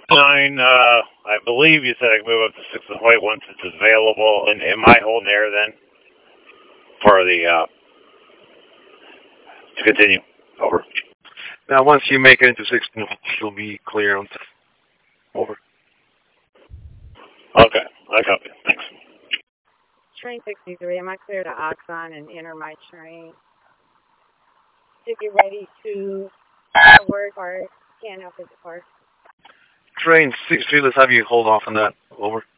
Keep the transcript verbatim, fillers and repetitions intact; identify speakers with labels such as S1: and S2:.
S1: Nine, uh, I believe you said I can move up to six and white once it's available. And am I holding air then for the uh, to continue? Over.
S2: Now, once you make it into six, you'll be clear on. Over.
S1: Okay, I copy. Thanks.
S3: Train sixty-three, am I clear to Oxon and enter my train? To get ready to work or scan out the park?
S2: Train sixty-three, let's have you hold off on that. Over.